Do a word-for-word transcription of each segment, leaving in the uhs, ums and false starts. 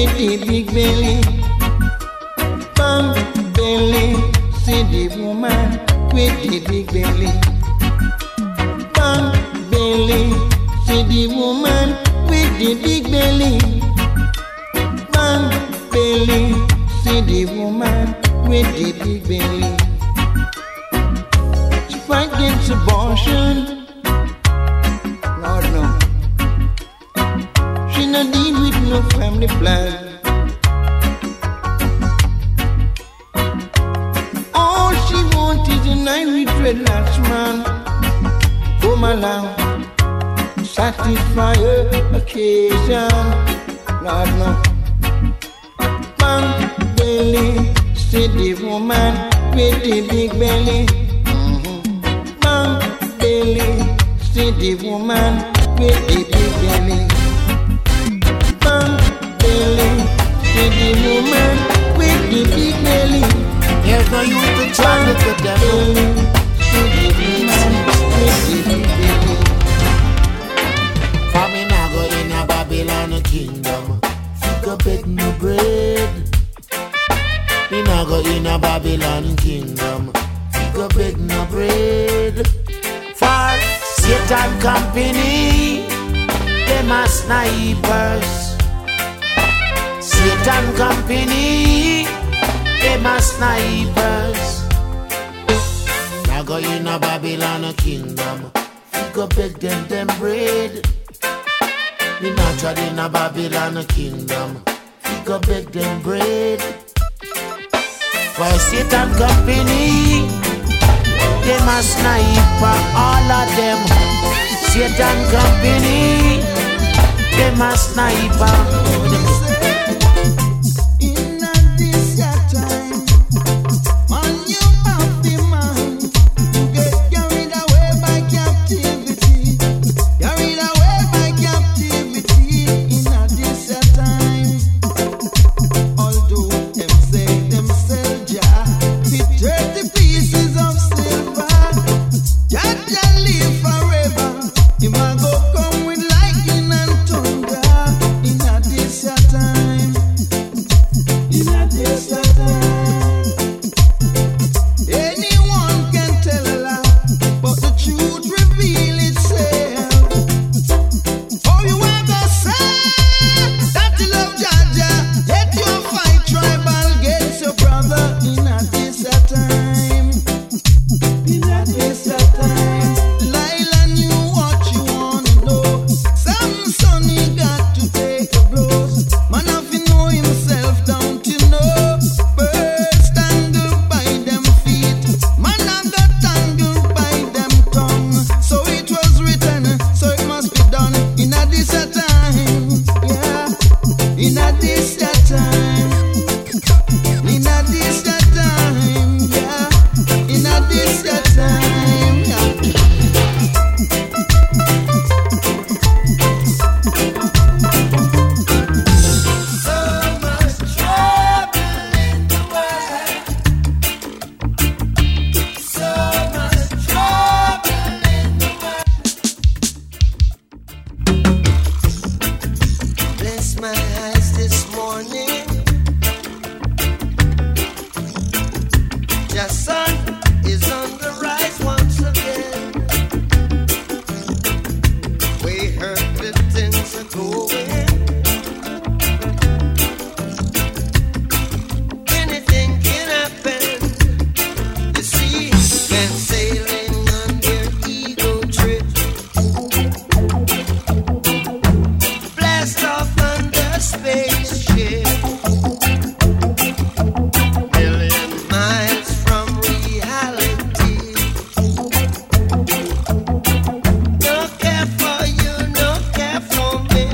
with the big belly. Bang belly, see the woman with the big belly. Bang belly, see the woman with the big belly. Bang belly, see the woman with the big belly. She fight against abortion. Lord no. She not deal with no family plan. All she wants is a night with dreadlocks man. Come along, satisfy her occasion. Lord no. Bang belly, see the woman with the big belly. Mm-hmm. Bang belly, see the woman with the big belly. Bang belly, see the woman with the big belly. There's no use to try to get them. Belly, see the woman with the big belly. For me now go in a Babylon kingdom. Go beg no bread. Me now go in a Babylon kingdom. Go beg no bread. For Satan company, them are snipers. Satan company, them are snipers. Now go in a Babylon kingdom. Go beg them them bread. We not tried in a Babylon kingdom. We go beg them bread. For Satan company, them a sniper, all of them. Satan company, them a sniper. In a this time, man you have the mind. You get carried away by captivity. Carried away by captivity. In a this time, although them say them sell Jah with thirty pieces of silver, Jah Jah live forever. Him a go come with lightning and thunder. In a this time, in a this time, anyone can tell a lie, but the truth reveal itself. Oh, you are gonna say that you love Jah Jah, yet you fight tribal against your brother. In a this time, in a this time, Delilah knew what you wanna know. Samson he got to take the blows. Man have to know himself, don't you know? Birds tangled by them feet, man have got tangled by them tongue. So it was written, so it must be done. In a this time, yeah. In a this time, in a this time, yeah. In a this time, yeah. So much trouble in the world. So much trouble in the world. Bless my eyes this morning. Your sun is on the rise once again. We heard that things are going. Anything can happen. You see, men sailing on their ego trip. Blast off on the spaceship. Million miles from reality. No care for you, no care for me.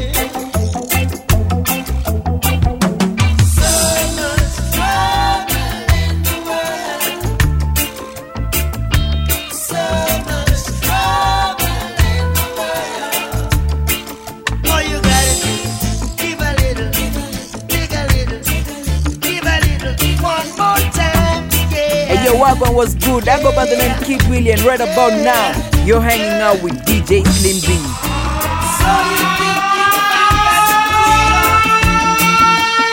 So much trouble in the world. So much trouble in the world. All you gotta do, give a little, dig a little, give a little, one more time, yeah. Hey yo, Wagwan was good. I go by the name Kid William. Right about now, you're hanging out with D J Slim B. So you think you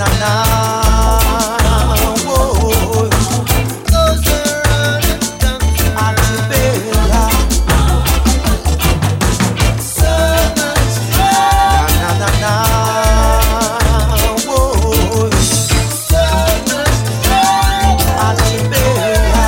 na na. Whoa. Those are Antebella. So much love. Na na na. Whoa. So much love. Antebella.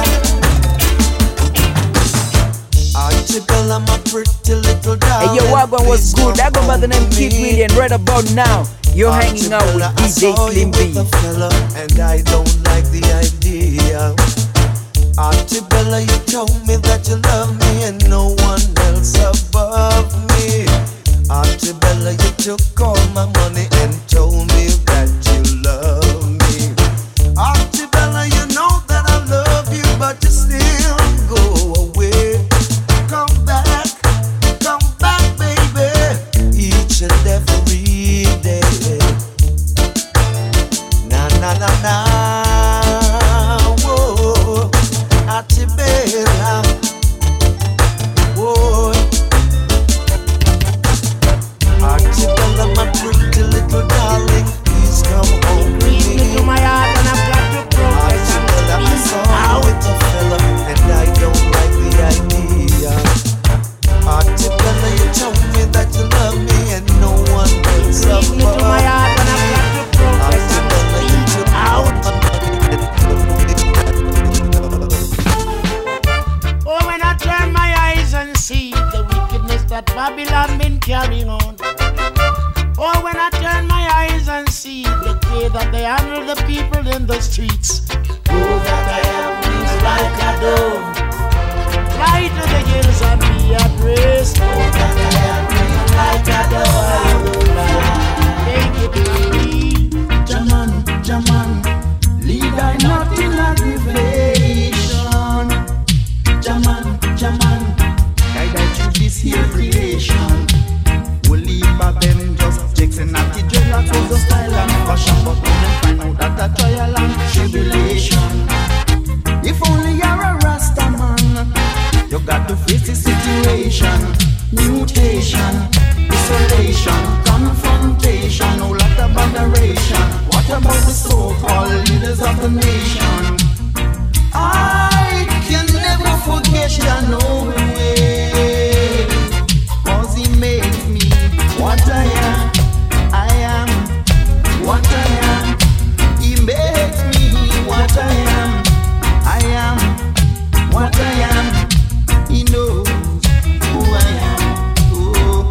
Antebella, my pretty little darling. Hey, yo, Wagwan was good. I go by the name Kid William. Right about now, you're hanging out with D J Slim B. And I don't like the idea. Auntie Bella, you told me that you love me and no one else above me. Auntie Bella, you took all my money and told me that you love me. Auntie Bella, you know that I love you, but you still go away. Come back, come back, baby, each and every day. Na na na na, whoa, Auntie Bella, whoa. Auntie Bella, my pretty little darling, please come home with Reach me me. to my heart and I've got to progress. Auntie Bella, I saw you with a fella, and I don't like the idea. Auntie Bella, you told me that you love me and no one else Reach me to my above. heart and I've got to progress. Auntie Bella, you took out. Oh, when I turn my eyes and see the wickedness that Babylon been carrying on. Oh, when I turn my eyes and see the way that they handle the people in the streets. Oh, that I am wings like a dove. Fly to the hills and be at rest. Oh, that I am wings like a dove. Take it from me. Jaman, Jaman, lead I not in aggravation. Jaman, Jaman, guide I through this here creation. We'll leave a them just Jackson at the dreadlocks was the style and fashion, but when them find out that a trial and tribulation. If only you're a Rasta man, you got to face the situation. Mutation, isolation, confrontation, no lot of adoration. What about the so-called leaders of the nation? I can never forget you, no way. Cause he made me what I am. I am what I am. He made me what I am. I am what I am. He knows who I am. Oh.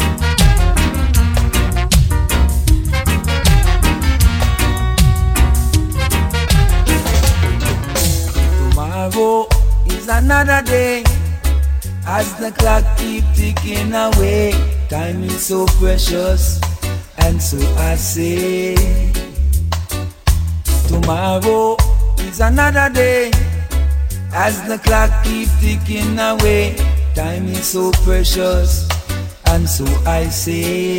Tomorrow is another day. As the clock keep ticking away, time is so precious, and so I say, tomorrow is another day. As the clock keep ticking away, time is so precious, and so I say,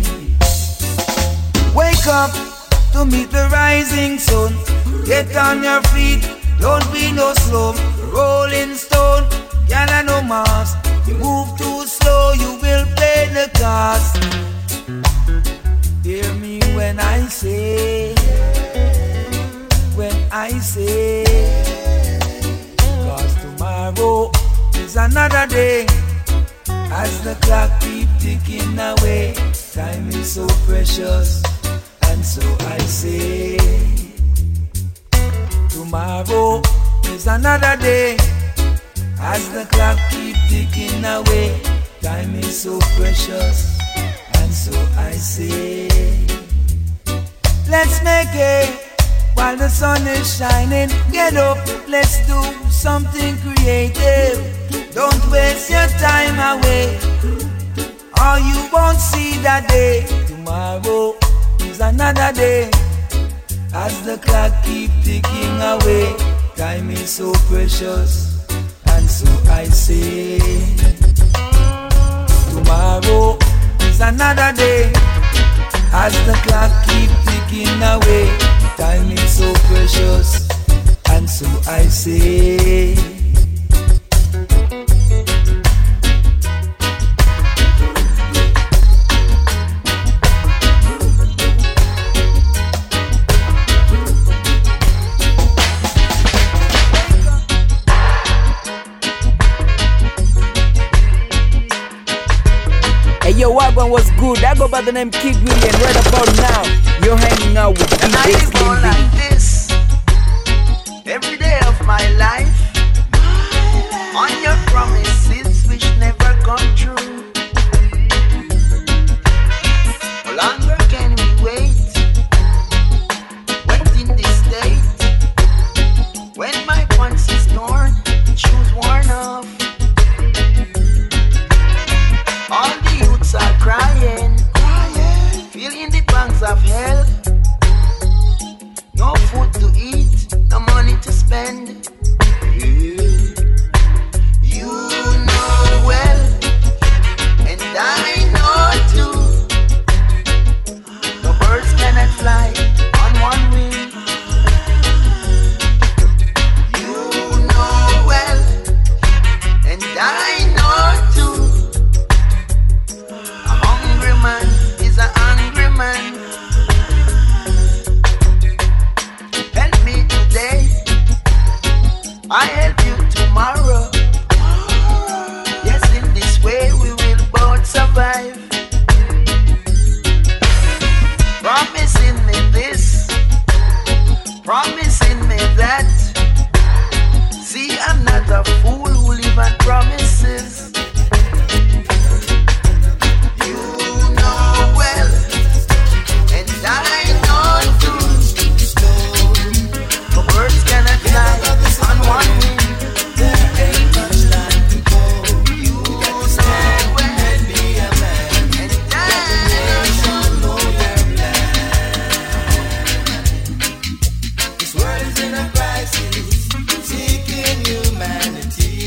wake up to meet the rising sun. Get on your feet, don't be no slow. Rolling stone, y'all no mass. You move too slow, you will pay the cost. Hear me when I say, when I say, cause tomorrow is another day. As the clock keep ticking away, time is so precious, and so I say, tomorrow is another day. As the clock keep ticking away, time is so precious, and so I say, let's make it while the sun is shining. Get up, let's do something creative. Don't waste your time away, or you won't see that day. Tomorrow is another day. As the clock keep ticking away, time is so precious, and so I say, tomorrow is another day. As the clock keep ticking away, time is so precious, and so I say, one was good. I go by the name Kid William. Right about now, you're hanging out with D J Slim B. Like this every day of my life, on your promises which never come true. No longer can we wait, wait in this state. When my pants is torn, shoes worn off, all the youths are crying, feeling the pangs of hell. No food to eat, no money to spend. You know well, and I know too. The birds cannot fly on one wing. You know well, and I know too. A hungry man is a hungry man. I help you tomorrow. Yes, in this way we will both survive. Promising me this, promising me that. See, I'm not a fool who live on promises. You know well, and I know too. The birds cannot fly on one wing. There ain't much time to go. You know when be a man, and I shall know your plan. This world is in a crisis, seeking humanity.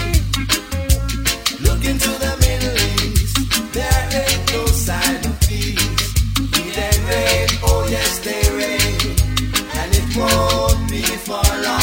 Look into the Middle East, there ain't no sign of peace. They rain, oh yes they rain, and it won't be for long.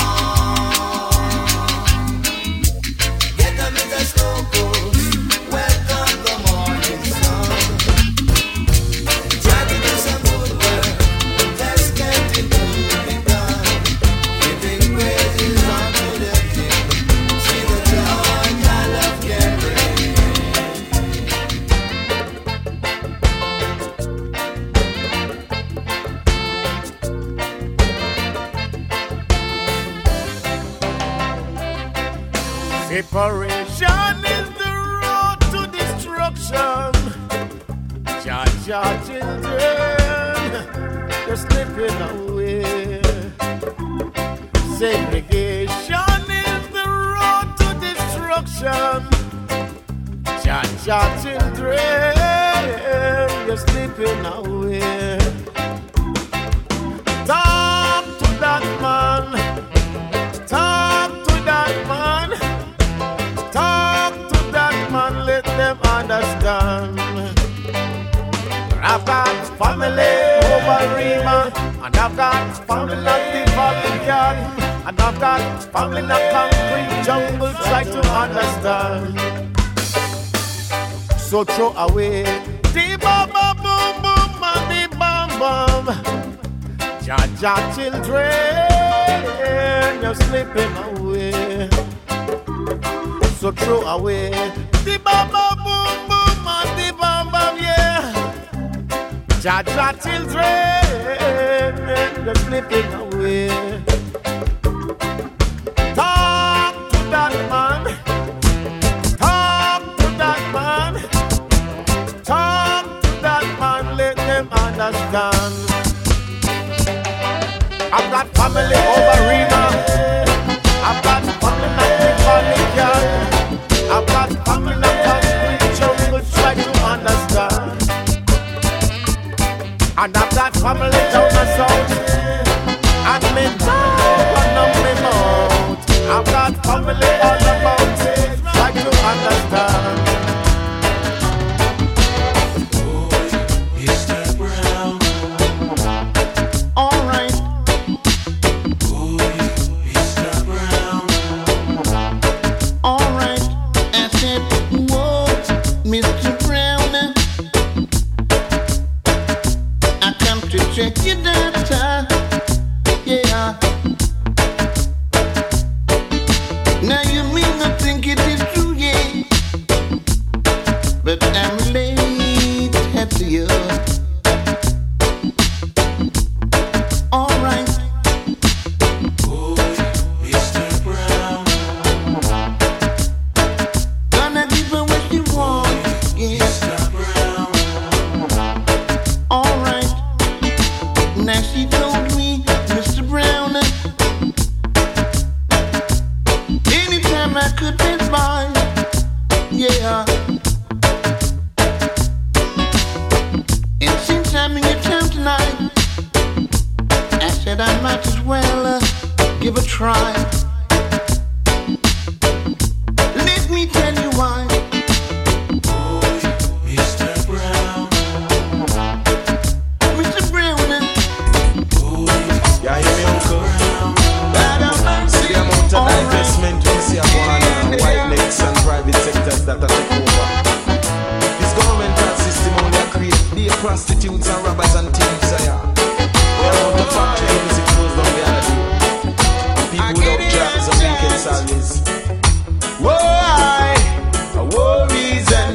Separation is the road to destruction. Judge our children, they're slipping away. Segregation is the road to destruction. Judge our children, you're slipping away. Talk to that man. Talk to that man. Talk to that man, let them understand. I've got family over Rima, and I've got family in the Valley Garden, and I've got family in the concrete jungle, try to understand. So throw away the bam bam boom boom and the bam bam. Jaja children, you're slipping away. So throw away the bam bam boom boom and the bam bam, yeah. Jaja children, you're slipping away. Talk to that man. Talk to that man. Talk to that man, let them understand. I've got family over Rima. I've got family in the Valley Garden. I've got family in the concrete jungle, try to understand. And I've got family down the south, and me down and up me mouth. I've got family all about it, try to understand. Check your data, yeah. Now you may not think it is true, yeah, but I'm late decided I might as well uh, give a try. Let me tell you why. Mister Brown, Mister Brown, yeah, hear me, uncle. The amount of investment we see upon uh, white necks and private sectors that are taking over. This governmental system only create the prostitutes and robbers and thieves. Yeah. The amount of factories it closed down the other day. And people without jobs and making salaries. Why? Worries and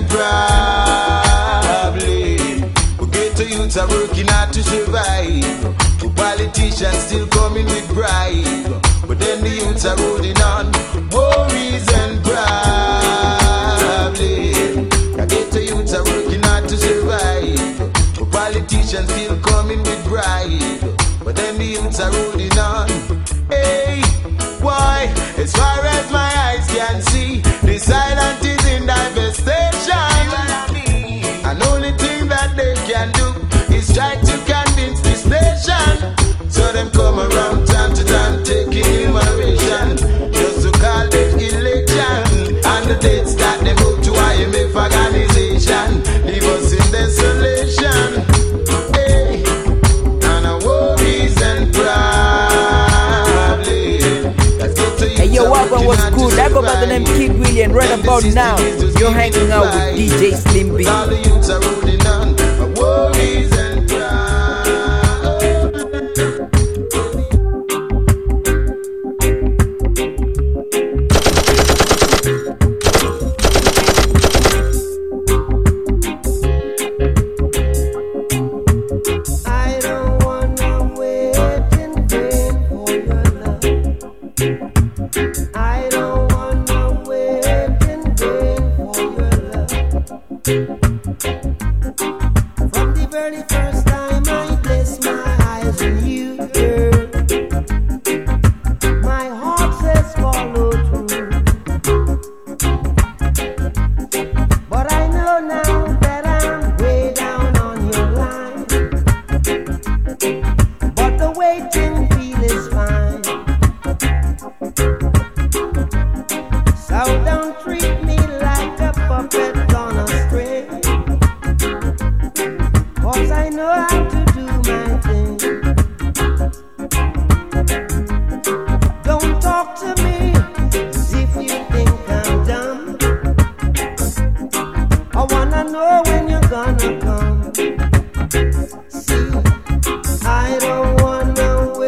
problems. We get to youths are working hard to survive. The politicians still coming with bribe. But then the youths are holding on. Worries and problems. I get the youths are working hard to survive. The politicians still coming with bribe. But then the youths are holding on. Hey, why? As far as my eyes can see, the silent is in devastation. And only thing that they can do is try to convince this nation. So them come around time to time taking immigration just to call it election. And the dates that they move to I M F organization leave us in desolation. Hey, and our worries and problems. Hey yo, Wagwan, what's good? I go by the name Kid William. Right about now, you're hanging out with D J Slim B. All the youths are rolling on our worries and I don't wanna wait.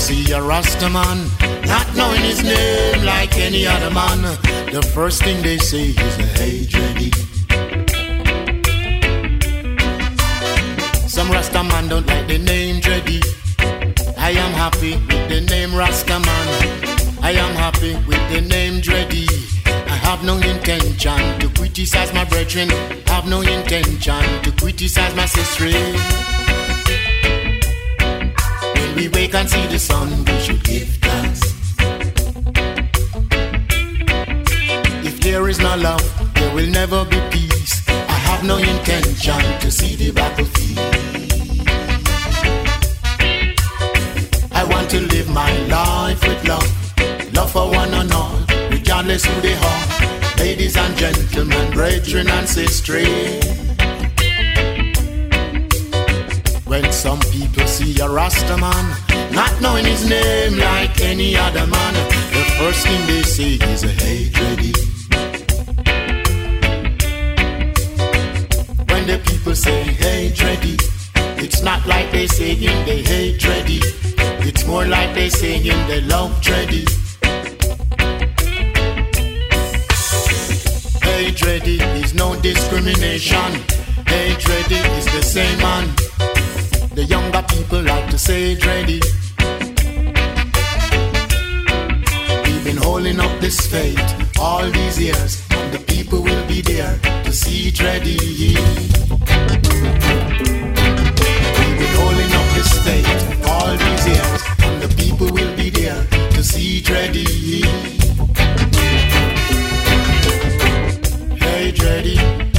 see a Rasta man, not knowing his name like any other man, the first thing they say is a hey Dreddy. Some Rasta man don't like the name Dreddy. I am happy with the name Rasta man. I am happy with the name Dreddy. I have no intention to criticize my brethren. I have no intention to criticize my sister. When we wake and see the sun, we should give thanks. If there is no love, there will never be peace. I have no intention to see the battlefield. I want to live my life with love, love for one and all, regardless who they are. Ladies and gentlemen, brethren and sisters. When some people see a Rasta man, not knowing his name like any other man, the first thing they say is a hey Dreddy. When the people say hey Dreddy, it's not like they saying they hate Dreddy. It's more like they saying they love Dreddy. Hey Dreddy is no discrimination. Hey Dreddy is the same man. The younger people like to say Dreddy. We've been holding up this faith all these years, and the people will be there to see Dreddy. We've been holding up this faith all these years, and the people will be there to see Dreddy. Hey Dreddy.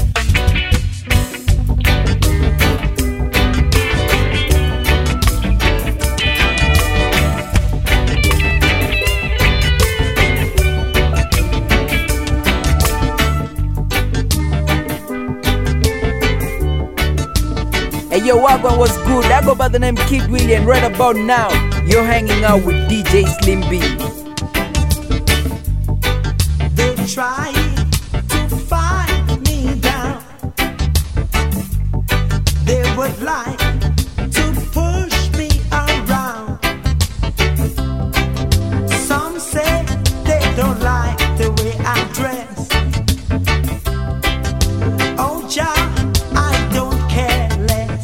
Hey yo, Wagwan was good. I go by the name Kid William. Right about now, you're hanging out with D J Slim B. They try to fight me down. They would like to push me around. Some say they don't like the way I dress. Oh, Jah, I don't care less.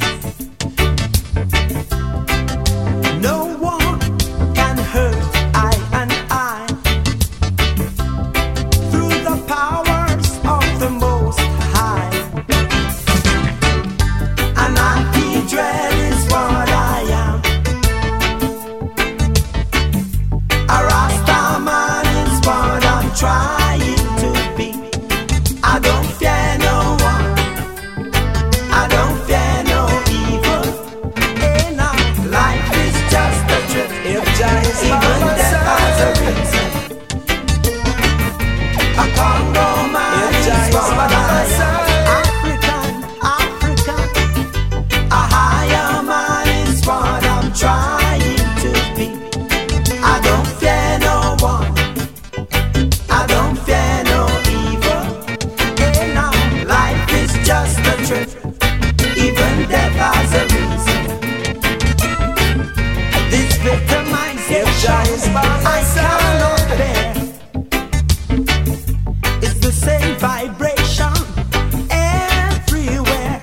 No one can hurt I and I. Through the powers of the Most High. And anti-dread is what I am. A Rasta man is what I'm trying to be. I don't fear no one. I don't fear no evil. Hey, now, life is just a trip. If Jah is even death has a reason. A Congo man is what I am. African, African. A higher man is what I'm trying to be. I don't fear no one. I don't fear no evil. Hey, now, life is just a trip. Even death has a reason. This victimization I cannot bear. It's the same vibration everywhere.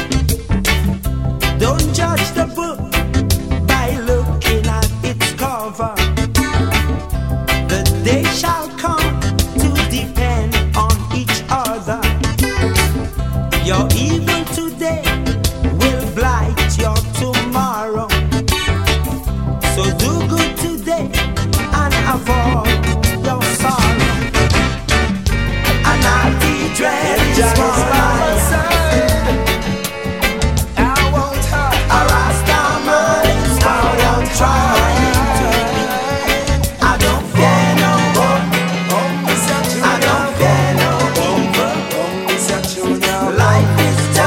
Don't judge the book by looking at its cover. The day shall come to depend on each other. Your evil today will blight your tomorrow. So do good today and avoid your sorrow. And I'll be dreading for a Rasta man is what I'm trying to be. I don't fear no one. I don't fear no evil. Life is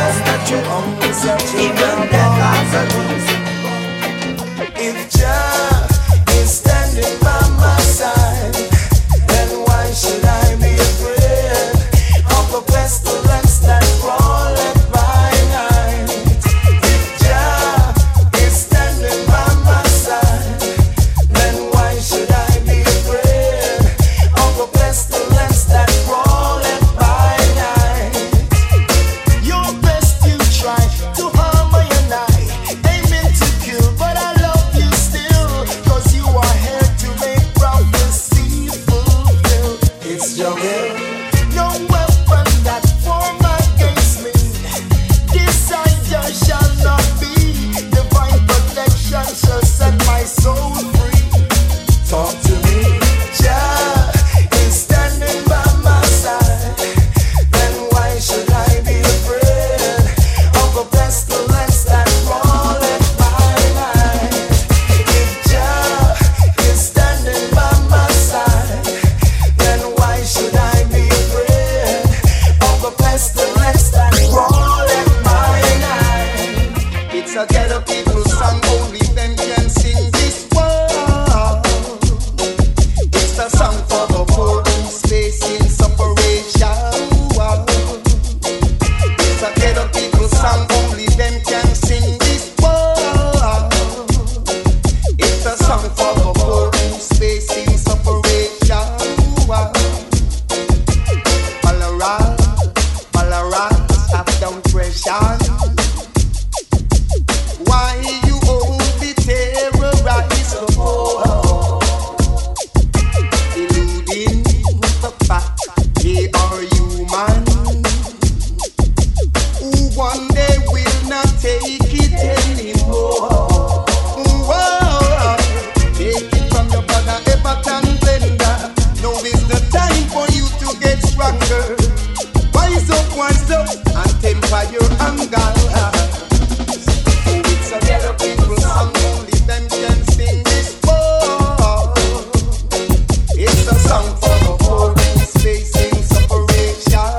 up, wise up, and temper your anger. It's a ghetto people song, only them can sing this song. It's a song for the poor who's facing separation.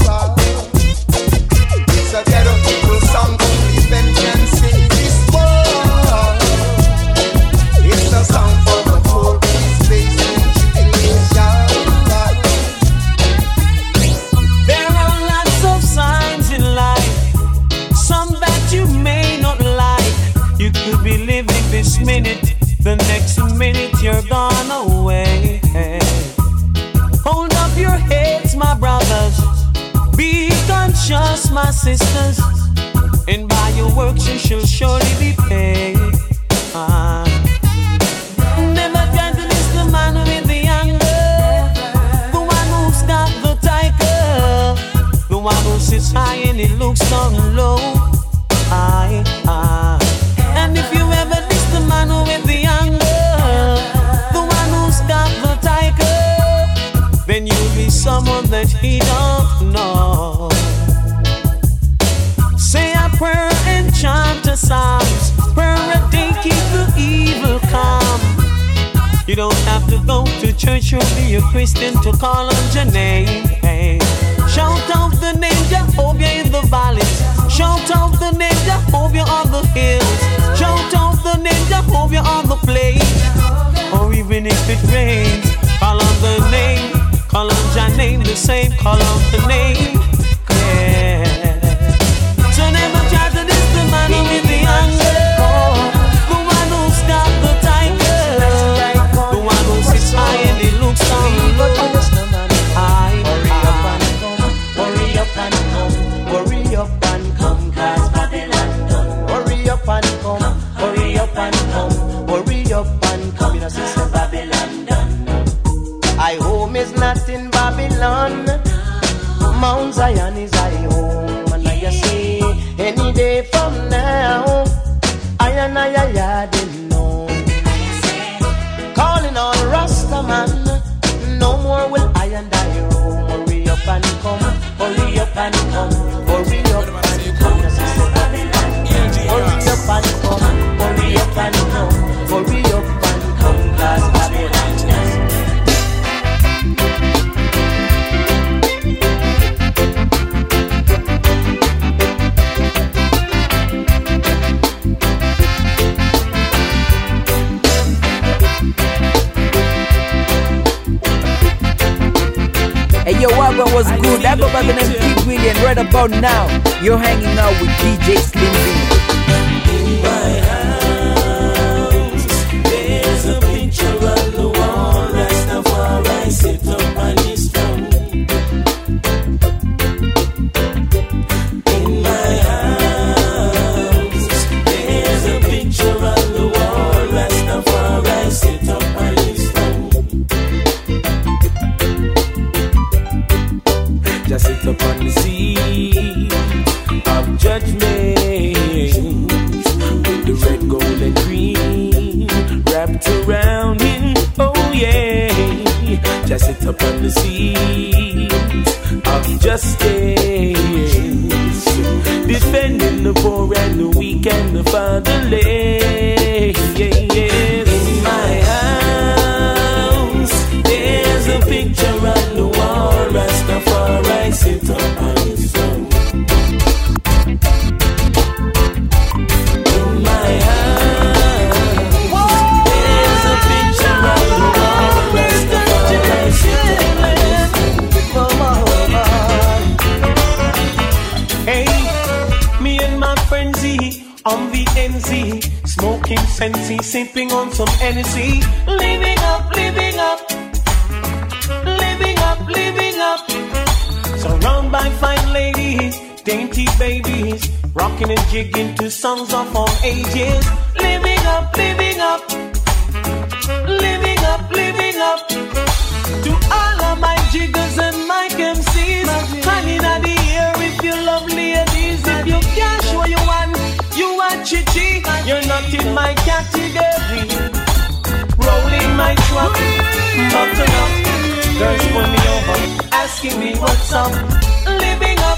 It's a ghetto people song, only them can sing this song. It's a song for the poor who's facing tribulation. There are lots of signs in life, some that you may not like. You could be living this minute, the next minute you're gone away. Hold up your heads, my brothers, be conscious, my sisters, and by your works you shall surely be paid. Ah. Never try to miss the man with the anger, the one who's got the tiger, the one who sits high and he looks down low. I, I. And if you ever miss the man with the anger, the one who's got the tiger, then you'll be someone that he don't know. Say a prayer and chant a psalms, prayer a day keep the evil calm. You don't have to go to church or be a Christian to call on your name. Hey. Shout out the name Jehovah in the valleys, shout out the name Jehovah on the hills, shout out the name Jehovah on the plain, or even if it rains, call on the name, call on your name the same, call on the name. Yeah. So never try to diss the man with the anger, the one who's got the tiger, the one who sits high and he looks down low. I, Hurry up and come, hurry up and come, cause Babylon done. Hurry up and come, hurry up and come, hurry up and come, you know, sister Babylon done. I home is not in Babylon, Mount Zion is I home, and I see any day from now, I and I I didn't know. Calling on Rastaman, no more will I and I roam. Hurry up and come, hurry up and come, hurry up and come, sister Babylon. Hurry up and come, hurry up and come, hurry up and come, cause Babylon. Hey yo, Wagwan was good. I go by the name Kid William. Right about now, you're hanging out with D J Slim B. In my house, there's a picture on the wall. Rastafari sit up on his throne. In my house, there's a picture on the wall. Rastafari sit up on his throne. Just sit up on the seat of judgment, with the red, gold, and green wrapped around him. Oh yeah, just sit up on the seat of justice, defending the poor and the weak and the fatherless. In my house, there's a picture on the wall. Rastafari sit up on his throne. In my house, there's a picture on the wall. Rastafari sit up on his throne. Hey, me and my friend Z on the N Z, smoking Sensi, sipping on some Hennessy, living up, living up. Living up, living up, surrounded by fine ladies, dainty babies, rocking and jigging to songs of all ages. Living up, living up, living up, living up. To all of my jiggers and my M Cs, honey in the air if you love ladies. If you can't show you one, you are chichi. You're not in my category. Rolling my truck, button up. Girls pull me over, asking me what's up. Living up.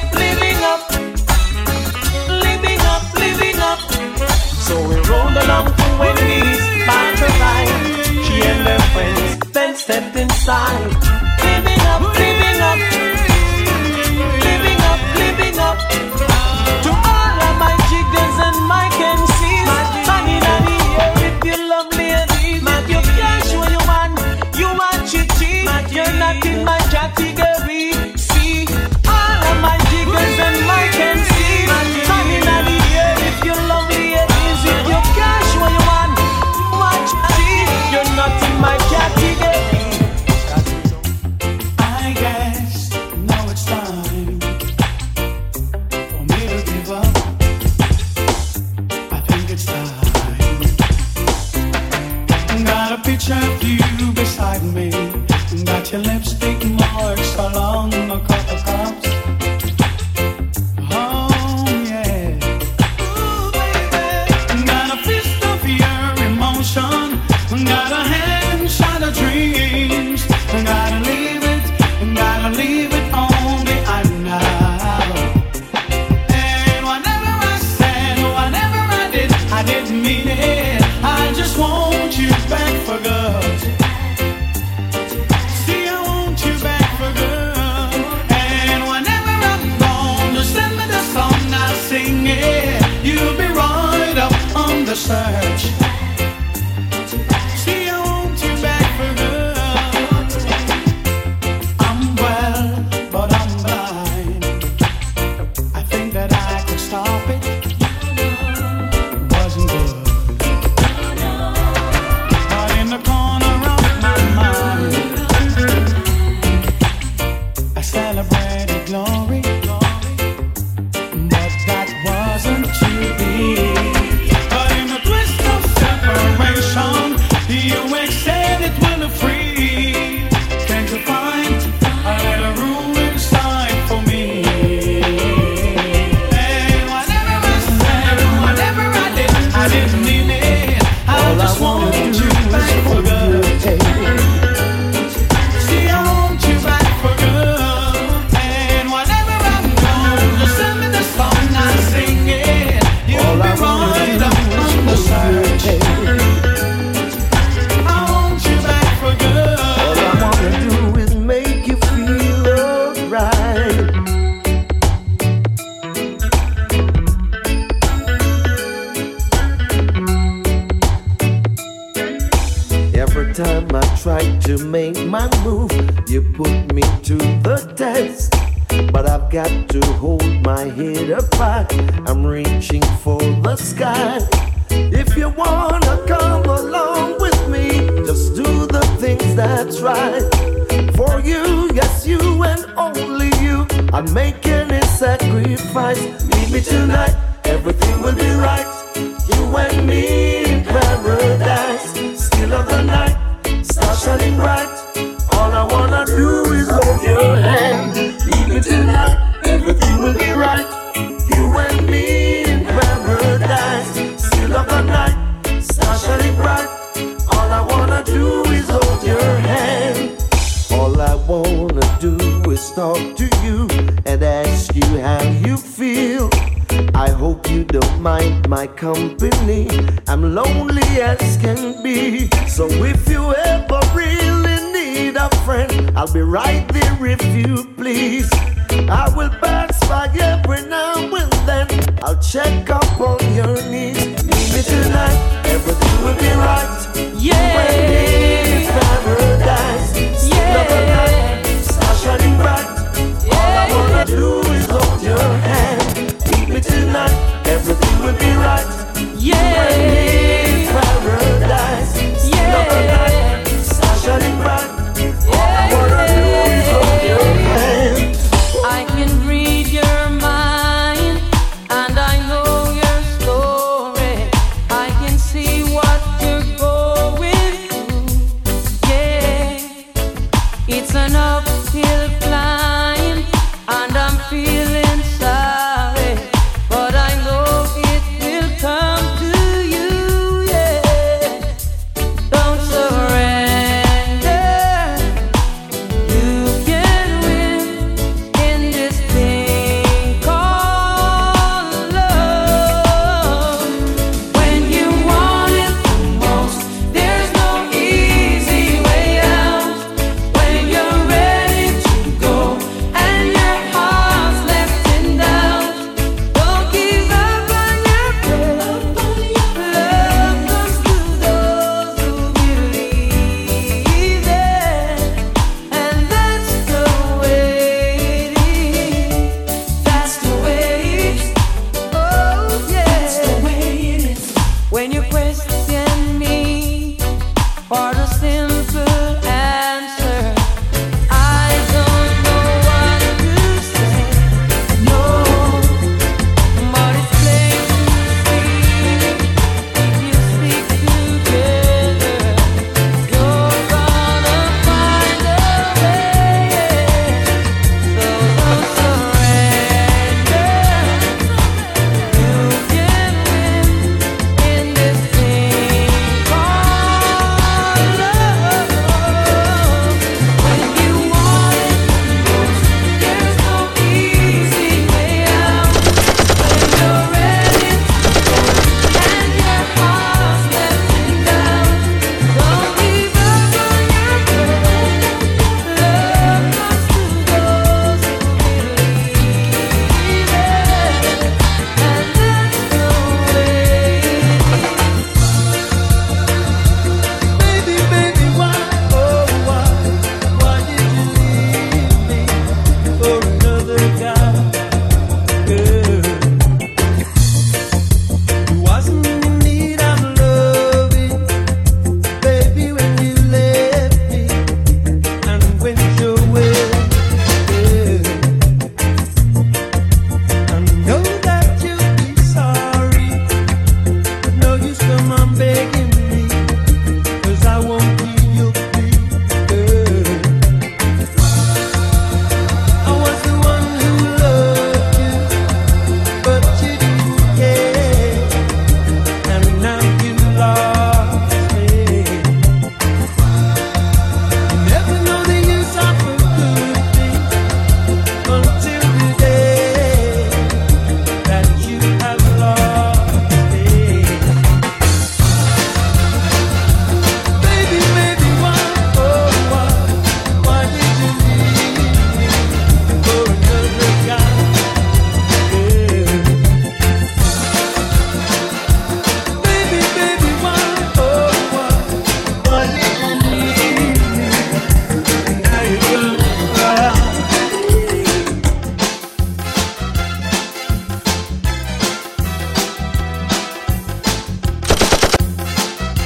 to make my move. You put me to the test, but I've got to hold my head up high. I'm reaching for the sky. If you wanna come along with me, just do the things that's right. For you, yes, you and only you, I'm making a sacrifice. Meet me tonight, everything will be right. You and me in paradise. Still of the night, stars shining bright. All I wanna do is hold your hand. Meet me tonight, everything will be right. You and me in paradise. Still of the night, stars shining bright. All I wanna do is hold your hand. All I wanna do is talk to you and ask you how you feel. I hope you don't mind my company. I'm lonely as can be. So if you ever really need a friend, I'll be right there if you please. I will pass by every now and then. I'll check up on your needs. Meet me tonight, everything will be right. Yeah. When in paradise, still of the night, stars shining bright. All I wanna do is hold your hand. Meet me tonight, everything will be right. Yeah. When in paradise, still of the night, stars shining bright. All I wanna do is hold your hand. I can breathe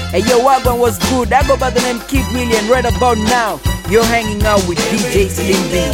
Hey yo, Wagwan was good. I go by the name Kid William. Right about now, you're hanging out with D J Slim B.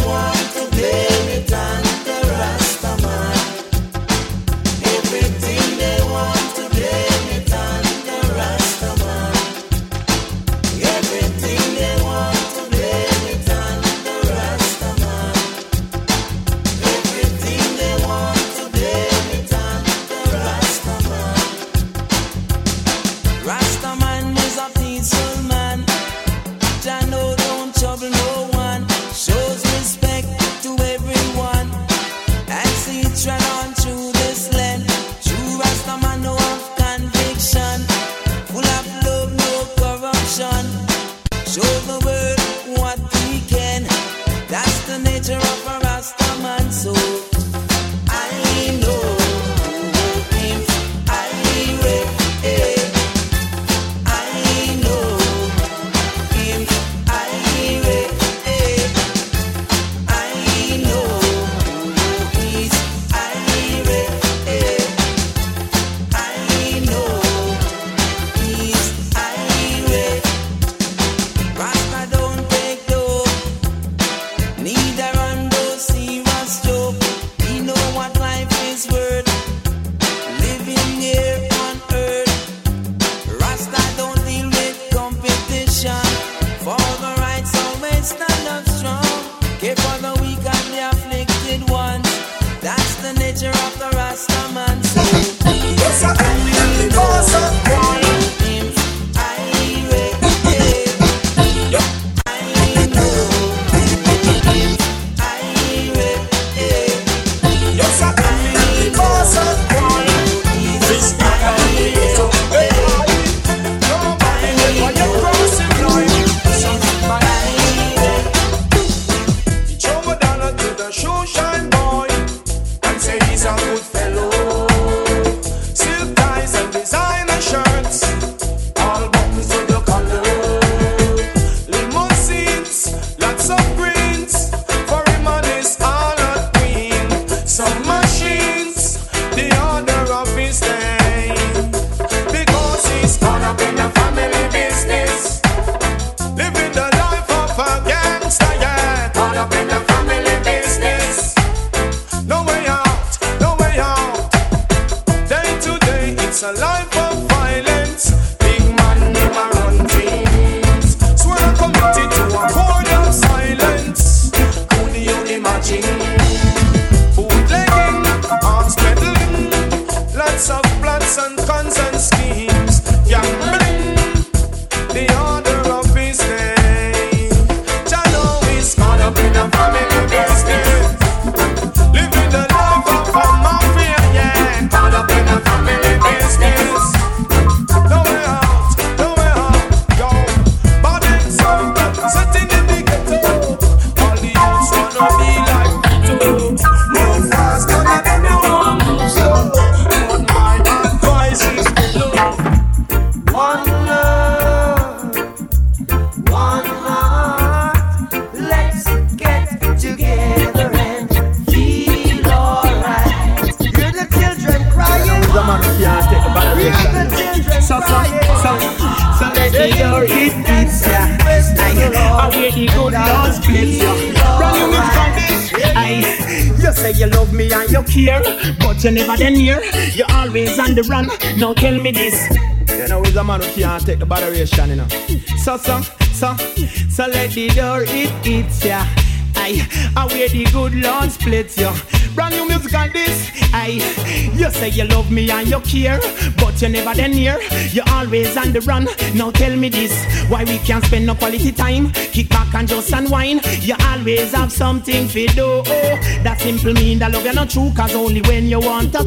You never then near, you're always on the run. Now tell me this. You know, he's a man who can't take the botheration, you know. So, so, so, so let the door it eats ya. I, I wear the good Lord splits ya. Brand new music on this. I, you say you love me and you care, but you never then near. You're always on the run. Now tell me this. Why we can't spend no quality time? Kick back and just unwind. You always have something to do. Oh, that simple mean that love you're not true. Cause only when you want to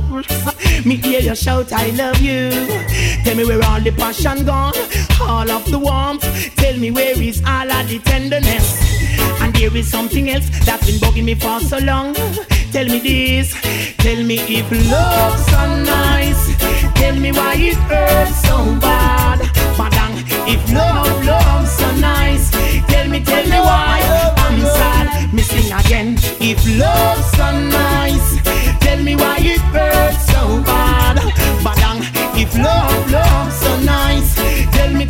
me hear you shout I love you. Tell me where all the passion gone, all of the warmth. Tell me where is all of the tenderness. And there is something else that's been bugging me for so long. Tell me this, tell me if love's so nice. Tell me why it hurts so bad. Madang, if love, love's so nice. Tell me, tell me why I'm sad. Me sing again, if love's so nice. Tell me why it hurts so bad. Madang, if love, love's so nice. Tell me,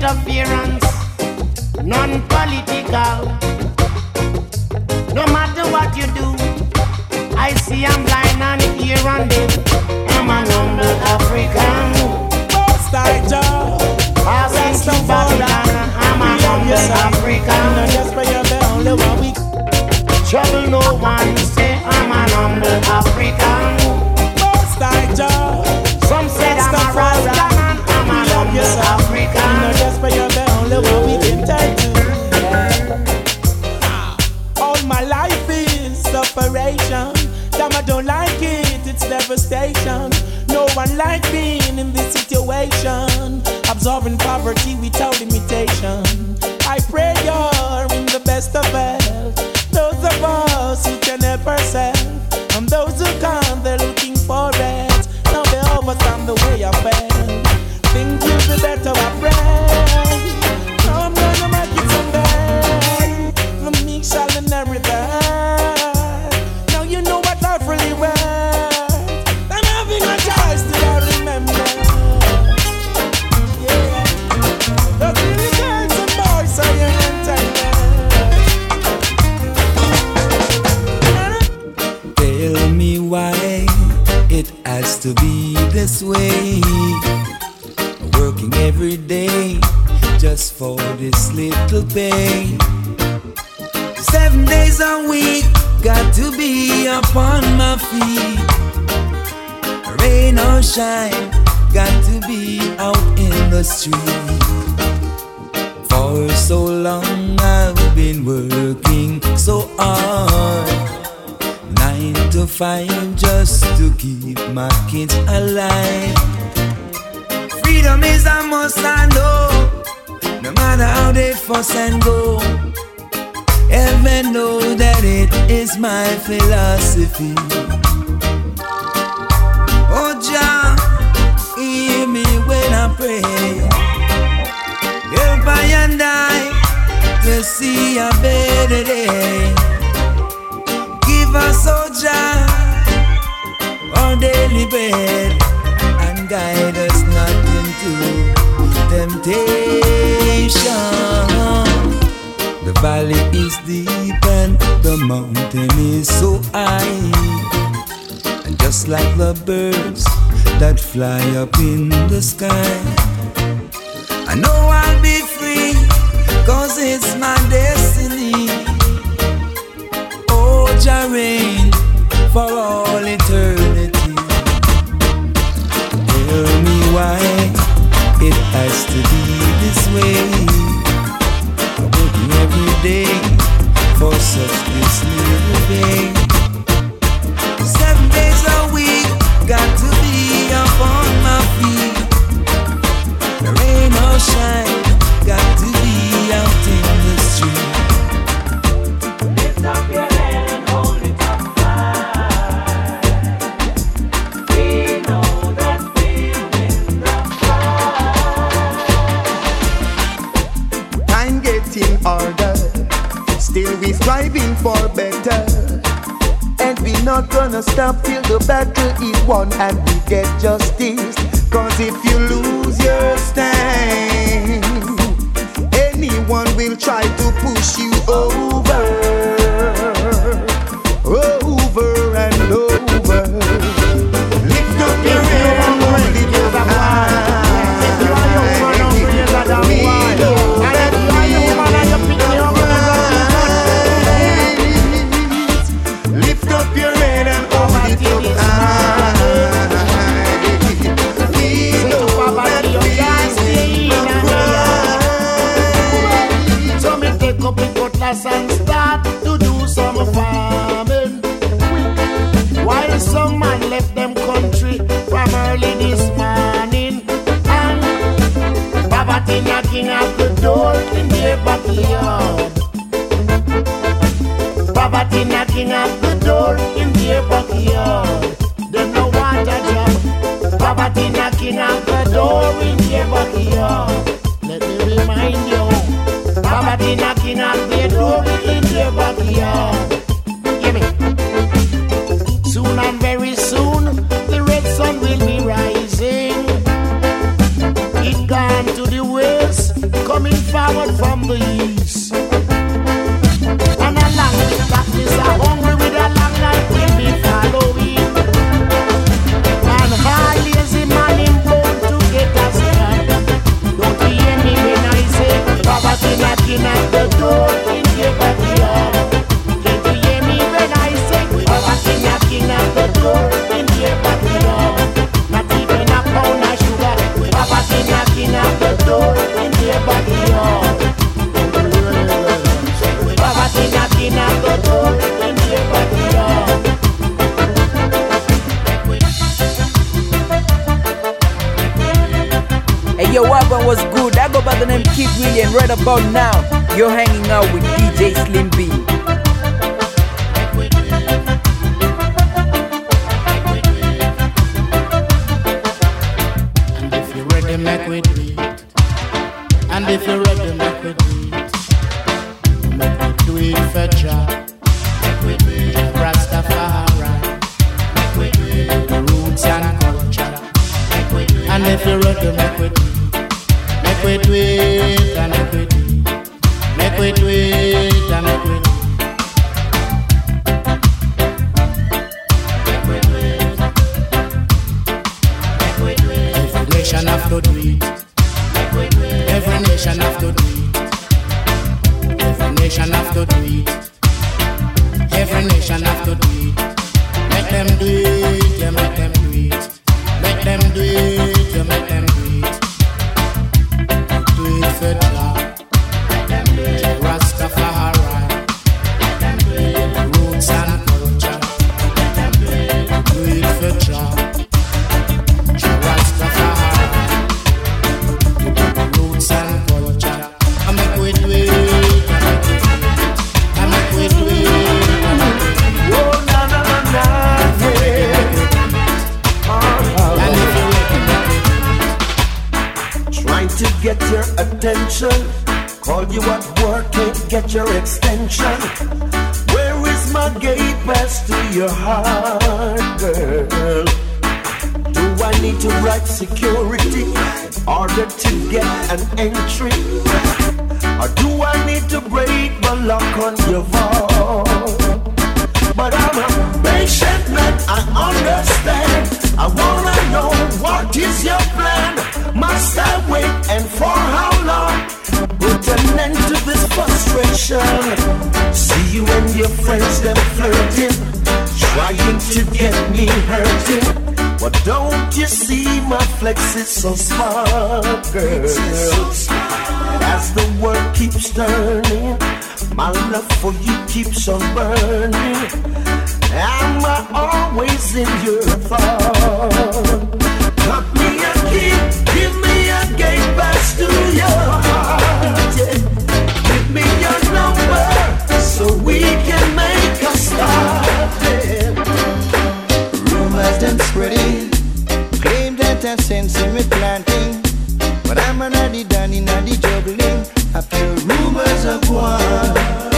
interference, non-political. No matter what you do, I see I'm blind and here and there. I'm an humble African. Start job. Passing through Babylon, I'm an humble African. Just for your only one week. Trouble no one say I'm an humble African. Start job. Some said I'm a Rasta man, I'm an humble African. Just for your only one we can turn to. All my life is separation. Damn, I don't like it, it's devastation. No one like being in this situation, absorbing poverty without limitation. I pray you're in the best of health. Those of us who can help ourselves, and those who can't, they're looking for it. Now they overstand the way I felt. Things will be better, I pray. Now I'm gonna make it someday. The meek shall inherit that. Now you know what life really was. I'm having a choice till I remember. Yeah. That's really good, some more, so you can tell me. Tell me why it has to be this way. Working every day just for this little pay. Seven days a week, got to be up on my feet. Rain or shine, got to be out in the street. For so long I've been working so hard, nine to five just to keep my kids alive. Freedom is a must, I know, no matter how they fuss and go. Heaven know that it is my philosophy. Oh Jah, hear me when I pray. Help I and I to see a better day. Give us, oh Jah, our daily bread, and guide us not into temptation. The valley is deep and the mountain is so high, and just like the birds that fly up in the sky, I know I'll be free, cause it's my destiny. Oh, Jah reign for all eternity. Tell me why it has to be this way. Working every day for such this little day. Seven days a week, got to be up on my feet. The rain or shine, got to be out in the street. Lift up your head and hold it up high. We know that we'll win the fight. Time getting harder, still we striving for better, and we not gonna stop till the battle is won and we get justice. Cause if you lose your stand, anyone will try to push you over, over and over. Lift up your head and hold it up high. Lift up your head and hold it up high. We know that we so me take up the cutlass and start to do some farming. While some man left them country from early this morning, and poverty knocking at the door in their backyard. Poverty knocking at the door in their backyard. Them no want a job. Poverty knocking at the door in their backyard. Let me remind you, poverty knocking at their door in their backyard. Give me. Soon and very soon, the red sun will be rising. It gone to the west, coming forward from the east. And along with that is a hungry with a long life will be following. And hard lazy man in bound to get us here. Don't you hear me when I say poverty knocking at the door in your backyard? Don't you hear me when I say poverty knocking at the door in your backyard? Not even a pound of sugar, poverty knocking at the door in your backyard. Poverty knocking at the door in your backyard. Hey yo, what one was good? I go by the name Kid William. Right about now, you're hanging out with D J Slim B. And if you're ready, make we do it. And if you're ready, make we do it. Make we do it for Jah. Make we do it for Rastafari. Make we do it for roots and culture. Make we do it. And if you're ready, make we do it. Make we do it and make we do it. Make we do it and make we do it. Make we do it. Make we do it. Every nation have to do it. Make we do it. Every nation have to do it. Every nation have to do it. Every nation have to do it. Make them do it, yeah, make them do it. Make them do it, yeah, make them do it. Do it for Jah. Jah Rastafari. Roots and culture. Do it for Jah. Jah Rastafari. Roots and culture. I make we do it. I make we do it. I make we do it. Oh, na na na na, yeah. And if you Trying to get your attention, call you at work, can't get your extension. Where is my gate pass to your heart, girl? Do I need to write security in order to get an entry? Or do I need to break the lock on your vault? But I'm a patient man, I understand. I wanna know what is your plan. Must I wait and for how long? Put an end to this frustration. See you and your friends them flirting, trying to get me hurting. But don't you see my flex is so smart, girl? As the world keeps turning, my love for you keeps on burning. Am I always in your thought? Cut me a key, give me a gate pass to your heart. Yeah. Give me your number so we can make a start. Yeah. Rumors done spreading, claim that I sense in me planting, but I'm a noddy danny noddy juggling. I feel rumors of war.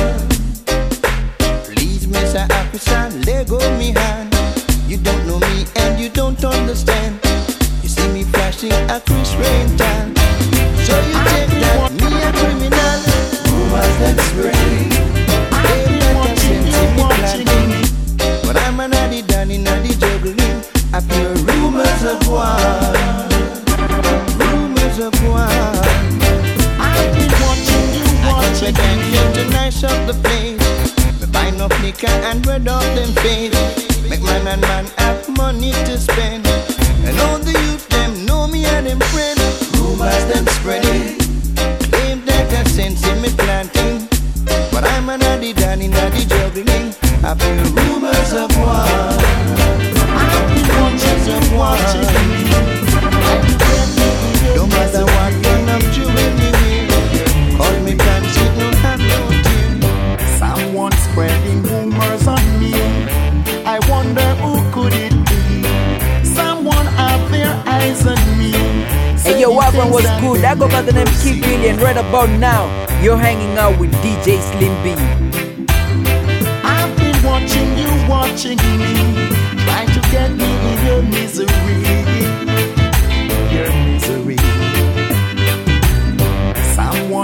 Please, Mister Officer, let go me hand. You don't know me and you don't understand. You see me flashing a Chris Rain tan. So you take that me a criminal. Rumors that spreading, claim that I sense in me planting, but I'm a noddy danny noddy juggling. I feel rumors of war. Rumors of war. I've been watching you, watching you to nice up the place. We buy no liquor and red off them face. Make man and man have money to spend. And all the youth them know me and them friend. Rumors them spreading, claim that I sense in me planting, but I'm a noddy danny noddy juggling. I feel rumors of war. I've been watching you, watching you. No matter what kind of juvenile, call me transit, no have no tear. Someone spreading rumors on me. I wonder who could it be? Someone have their eyes on me. Hey yo, what one was good? I go by the name Kid William. Right about now, you're hanging out with D J Slim B. I've been watching you, watching me, trying to get me in your misery. Your misery.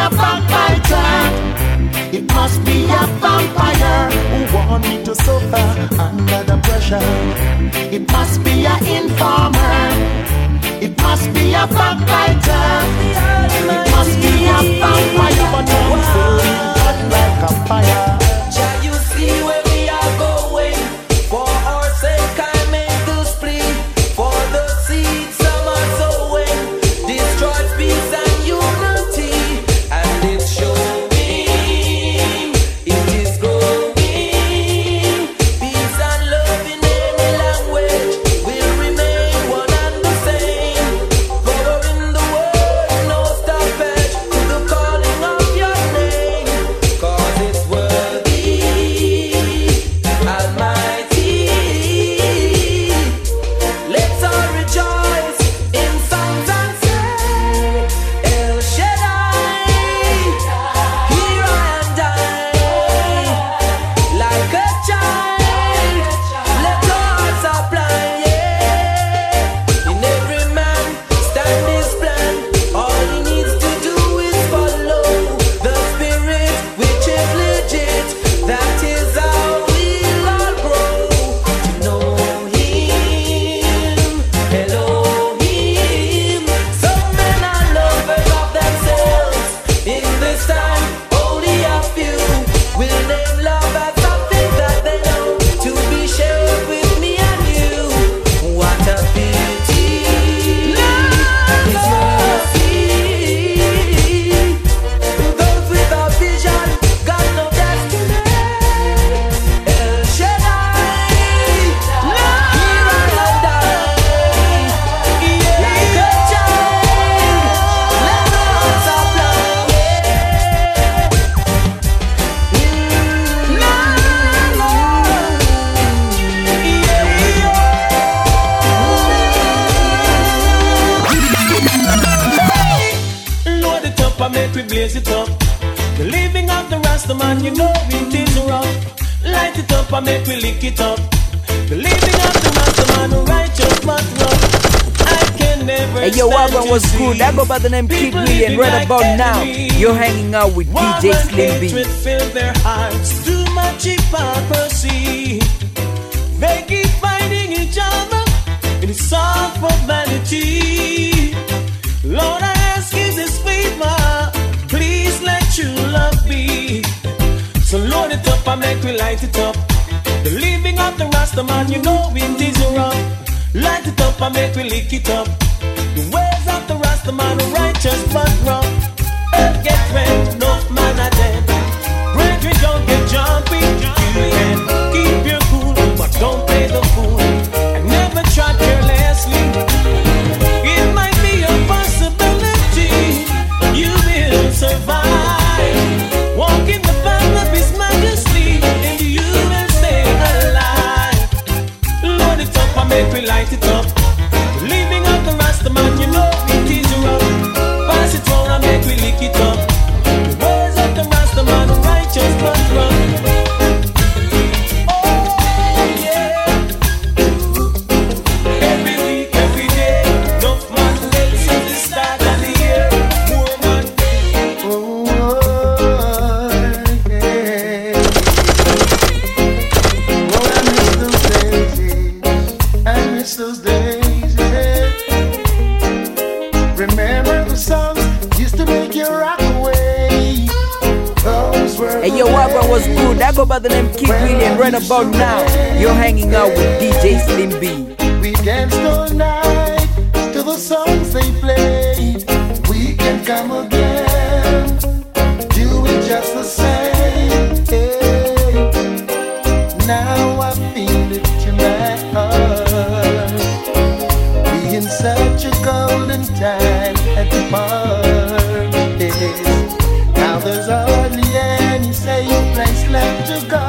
a backbiter. It must be a vampire who want me to suffer under the pressure. It must be an informer. It must be a backbiter. It must be a vampire, but I'm feeling hot like a fire. Shall you see where we are going? For our sake I make this plea. For the seeds some are sowing destroys peace and unity. And it's showing. That go by the name Kid William. Right about now, you're hanging out with D J Slim B. Fill their hearts too much hypocrisy. They keep fighting each other. It is all for vanity. Lord, I ask you this favor. Please let true love be. So load it up and make we light it up. The living of the Rasta man, you know it is rough. Light it up and make we lick it up. The ways of the Rasta man are righteous but wrong. Earth get wet, no man are dead. Brethren, don't get jumpy. You can keep your cool, but don't play the fool. And never try carelessly. It might be a possibility you will survive. Walk in the path of His Majesty, and you will stay alive. Load it up and make we light it up. Living up the Rasta man, you know it is rough. Pass it round and make we lick it up. The words of the Rasta man are righteous but wrong. Oh yeah. Every week, every day, enough man late since the start of the year. More man. Oh yeah. Oh, I miss those days. I miss those days. Remember the songs used to make you rock away. Those were Hey yo, Wagwan was good. That go by the name Kid William. Right about now, you're hanging out with D J Slim B. We danced all night to the songs they played. We can come again, do it just the same. Hey. Now I feel it in my heart. We in such a golden time at the party. Now there's hardly any safe place left to go.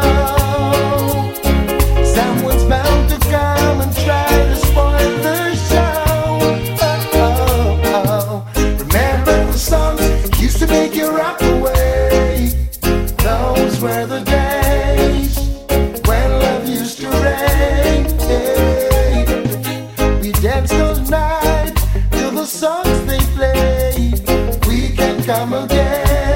Someone's bound to come and try to spoil the show. Oh, oh, oh. Remember the songs used to make you rock away. Those were the days when love used to reign. Hey. We danced all night to the songs they played. We can come again.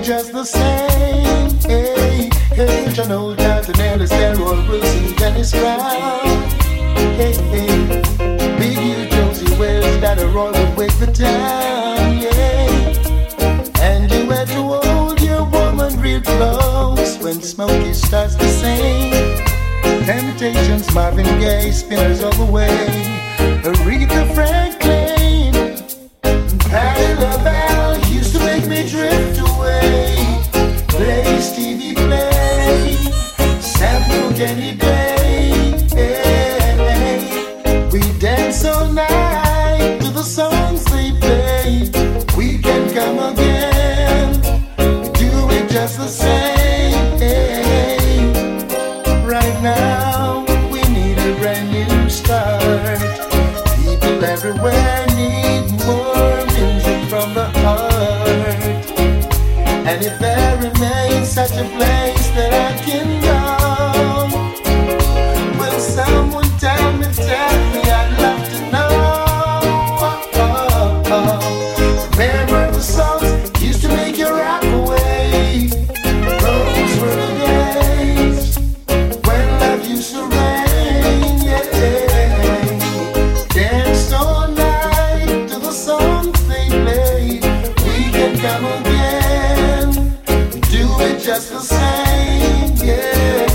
it just the same. Hey, hey, John Old Times and Ellis, Delroy Wilson, Dennis Brown. Hey, hey, Big U, Josie Wells, Daddy Roy would wake the town, yeah. And you had to hold your woman real close when Smokey starts to sing. Temptations, Marvin Gaye, Spinners all the way. Aretha Franklin, Patti LaBelle used to make me drift away. Play Stevie Play, Samuel Kenny Day. Hey, we dance all night to the songs they play. We can come again, do it just the same. Hey, right now we need a brand new start. People everywhere need more music from the heart. And if there remains such a place that I can go, will someone tell me, tell me, I'd love to know. Oh, oh, oh. Remember the songs used to make you rock away. Those were the days when love used to rain, yeah. Dance all night to the songs they played. We can come again, do it just the same, yeah.